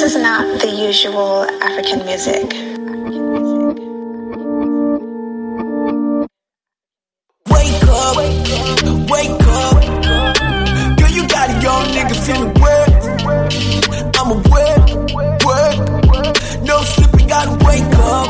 is not the usual African music. Wake up, wake up. Girl, you got a young nigga feeling work. I'ma work. No sleeping, gotta wake up.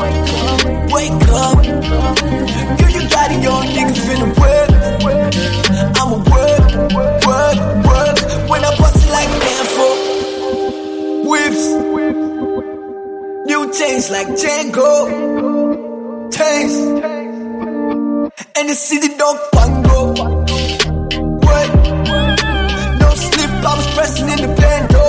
Girl, you got a young nigga feeling work. I'ma work. When I bust it like Danfo. Whips. New chains like Django. Taste. And the city don't pango. What? No slip, I was pressing in the bando.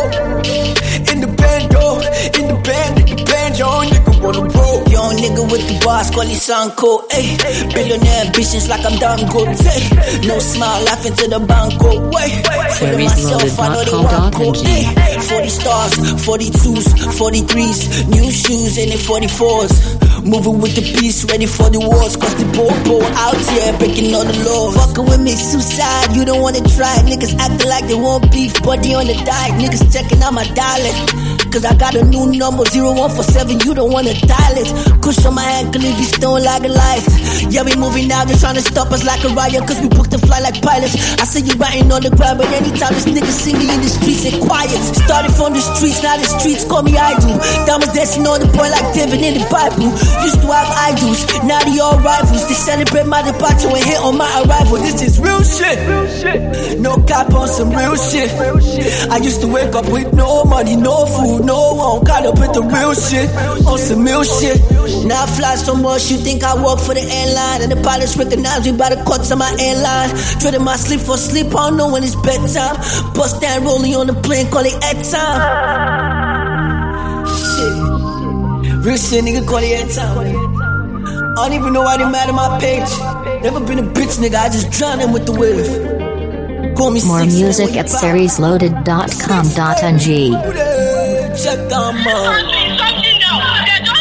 Young nigga wanna roll. Young nigga with the bars, call it Sanko. Ayy, billionaire ambitions like I'm Dangote. No smile, laughing to the banco. Wait, for myself, I know they want go. 40 stars, 42s, 43s, new shoes and the 44s. Moving with the peace, ready for the wars. Cause the bobo out here breaking all the laws. Fucking with me, suicide, you don't wanna try. Niggas acting like they want beef, but they on the diet. Niggas checking out my dialect. Cause I got a new number, 0147, you don't wanna dial it. Kush on my ankle if you stone like a life. Yeah, we moving now, they're trying to stop us like a riot. Cause we booked the fly like pilots. I see you writing on the ground, but anytime this nigga see me in the streets, they quiet. Started from the streets, now the streets call me idol. Diamonds dancing on the boy like David in the Bible. Used to have idols, now they all rivals. They celebrate my departure and hit on my arrival. This is real shit. No cap on some real shit. I used to wake up with no money, no food, no one. Caught up with the real shit, on some real shit. Now I fly so much, you think I work for the airline. And the pilots recognize me by the cuts on my airline. Trading my sleep for sleep, I don't know when it's bedtime. Bust down rolling on the plane, call it head time. Shit. Real shit, nigga, call it head time. I don't even know why they mad at my page. Never been a bitch, nigga, I just drown in with the wave. Call me more music at seriesloaded.com.ng. Check down, man.